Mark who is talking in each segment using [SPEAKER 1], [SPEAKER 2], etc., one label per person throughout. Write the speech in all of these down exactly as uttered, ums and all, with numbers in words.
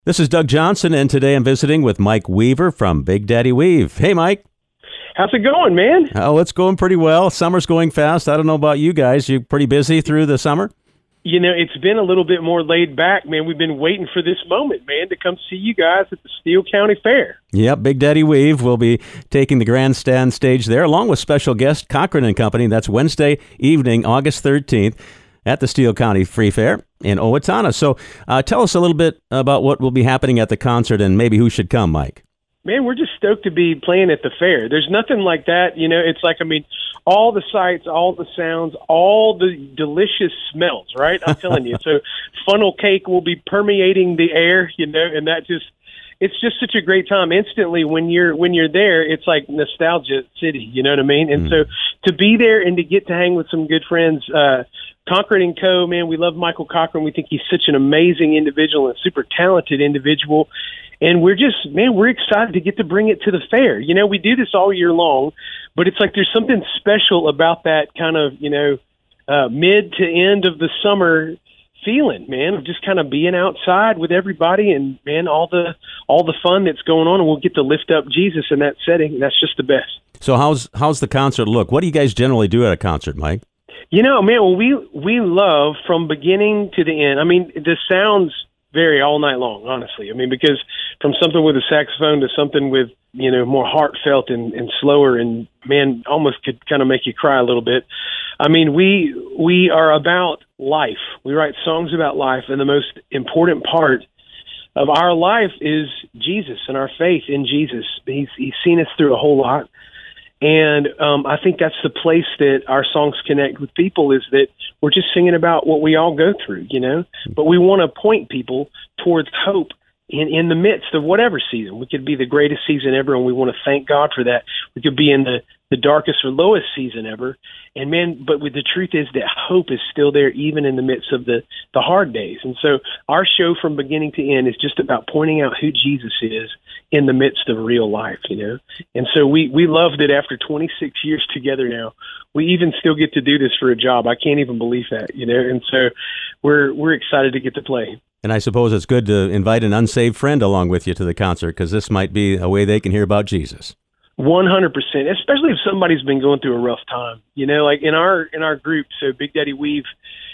[SPEAKER 1] This is Doug Johnson, and today I'm visiting with Mike Weaver from Big Daddy Weave. Hey, Mike.
[SPEAKER 2] How's it going, man?
[SPEAKER 1] Oh, it's going pretty well. Summer's going fast. I don't know about you guys. You pretty busy through the summer?
[SPEAKER 2] You know, it's been a little bit more laid back, man. We've been waiting for this moment, man, to come see you guys at the Steele County Fair.
[SPEAKER 1] Yep, Big Daddy Weave will be taking the grandstand stage there, along with special guest Cochran and Company. That's Wednesday evening, August thirteenth, at the Steele County Free Fair in Owatonna. So uh, tell us a little bit about what will be happening at the concert and maybe who should come, Mike.
[SPEAKER 2] Man, we're just stoked to be playing at the fair. There's nothing like that. You know, it's like, I mean, all the sights, all the sounds, all the delicious smells, right? I'm telling you. So funnel cake will be permeating the air, you know, and that just, it's just such a great time. Instantly, when you're when you're there, it's like nostalgia city, you know what I mean? And mm. so to be there and to get to hang with some good friends, uh, Cochran and Co., man, we love Michael Cochran. We think he's such an amazing individual and super talented individual. And we're just, man, we're excited to get to bring it to the fair. You know, we do this all year long, but it's like there's something special about that kind of, you know, uh, mid to end of the summer feeling, man, of just kind of being outside with everybody and, man, all the all the fun that's going on. And we'll get to lift up Jesus in that setting. That's just the best.
[SPEAKER 1] So how's how's the concert look? What do you guys generally do at a concert, Mike?
[SPEAKER 2] You know, man, well, we, we love from beginning to the end. I mean, the sounds vary all night long, honestly. I mean, because from something with a saxophone to something with, you know, more heartfelt and, and slower and, man, almost could kind of make you cry a little bit. I mean, we we are about life. We write songs about life, and the most important part of our life is Jesus and our faith in Jesus. He's, he's seen us through a whole lot. And um, I think that's the place that our songs connect with people, is that we're just singing about what we all go through, you know, but we want to point people towards hope in, in the midst of whatever season. We could be the greatest season ever, and we want to thank God for that. We could be in the, the darkest or lowest season ever. And man, but with the truth is that hope is still there even in the midst of the, the hard days. And so our show from beginning to end is just about pointing out who Jesus is in the midst of real life, you know? And so we, we love that after twenty-six years together now, we even still get to do this for a job. I can't even believe that, you know? And so we're, we're excited to get to play.
[SPEAKER 1] And I suppose it's good to invite an unsaved friend along with you to the concert, because this might be a way they can hear about Jesus.
[SPEAKER 2] one hundred percent, especially if somebody's been going through a rough time. You know, like in our in our group, so Big Daddy Weave,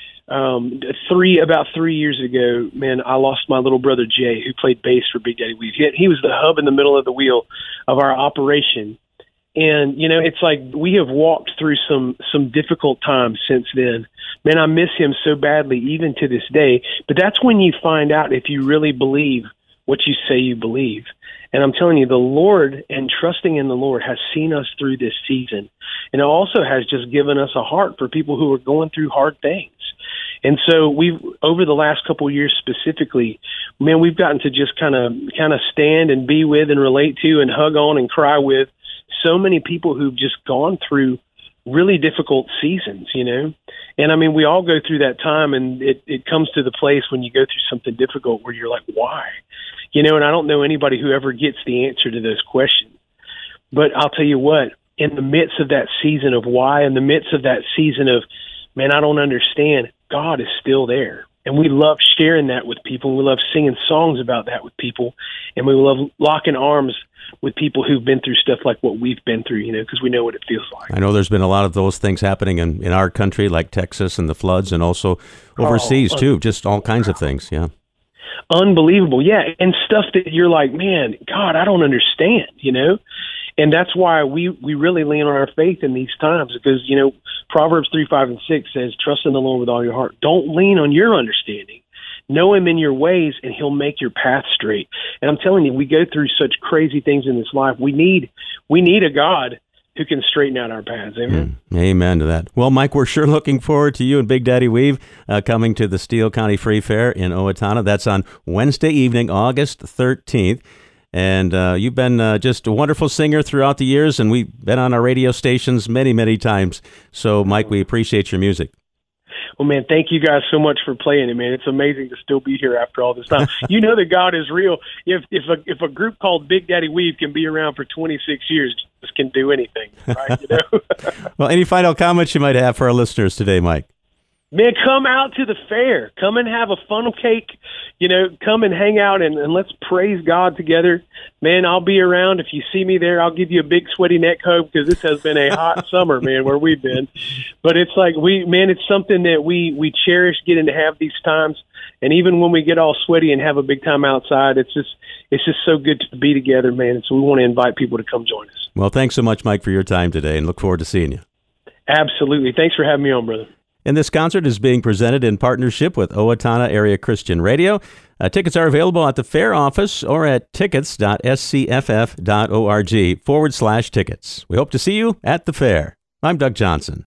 [SPEAKER 2] um, three about three years ago, man, I lost my little brother Jay, who played bass for Big Daddy Weave. He, he was the hub in the middle of the wheel of our operation. And, you know, it's like we have walked through some some difficult times since then. Man, I miss him so badly, even to this day. But that's when you find out if you really believe what you say you believe. And I'm telling you, the Lord and trusting in the Lord has seen us through this season. And it also has just given us a heart for people who are going through hard things. And so we've, over the last couple of years specifically, man, we've gotten to just kind of kind of stand and be with and relate to and hug on and cry with so many people who've just gone through really difficult seasons, you know? And I mean, we all go through that time, and it, it comes to the place when you go through something difficult where you're like, why? You know, and I don't know anybody who ever gets the answer to those questions. But I'll tell you what, in the midst of that season of why, in the midst of that season of, man, I don't understand, God is still there. And we love sharing that with people. We love singing songs about that with people. And we love locking arms with people who've been through stuff like what we've been through, you know, because we know what it feels like.
[SPEAKER 1] I know there's been a lot of those things happening in, in our country, like Texas and the floods, and also overseas, oh, too, just all kinds of things, yeah.
[SPEAKER 2] Unbelievable, yeah, and stuff that you're like, man, God, I don't understand, you know? And that's why we, we really lean on our faith in these times, because, you know, Proverbs three, five, and six says, trust in the Lord with all your heart. Don't lean on your understanding. Know him in your ways, and he'll make your path straight. And I'm telling you, we go through such crazy things in this life. We need we need a God who can straighten out our paths. Amen?
[SPEAKER 1] Mm, amen to that. Well, Mike, we're sure looking forward to you and Big Daddy Weave uh, coming to the Steele County Free Fair in Owatonna. That's on Wednesday evening, August thirteenth. And uh, you've been uh, just a wonderful singer throughout the years, and we've been on our radio stations many, many times. So, Mike, we appreciate your music.
[SPEAKER 2] Well, man, thank you guys so much for playing it, man. It's amazing to still be here after all this time. You know that God is real. If if a if a group called Big Daddy Weave can be around for twenty-six years, Jesus can do anything, right? You know.
[SPEAKER 1] Well, any final comments you might have for our listeners today, Mike?
[SPEAKER 2] Man, come out to the fair. Come and have a funnel cake. You know, come and hang out and, and let's praise God together. Man, I'll be around. If you see me there, I'll give you a big sweaty neck hug because this has been a hot summer, man, where we've been. But it's like, we, man, it's something that we, we cherish getting to have these times. And even when we get all sweaty and have a big time outside, it's just, it's just so good to be together, man. And so we want to invite people to come join us.
[SPEAKER 1] Well, thanks so much, Mike, for your time today, and look forward to seeing you.
[SPEAKER 2] Absolutely. Thanks for having me on, brother.
[SPEAKER 1] And this concert is being presented in partnership with Owatonna Area Christian Radio. Uh, tickets are available at the fair office or at tickets.scff.org forward slash tickets. We hope to see you at the fair. I'm Doug Johnson.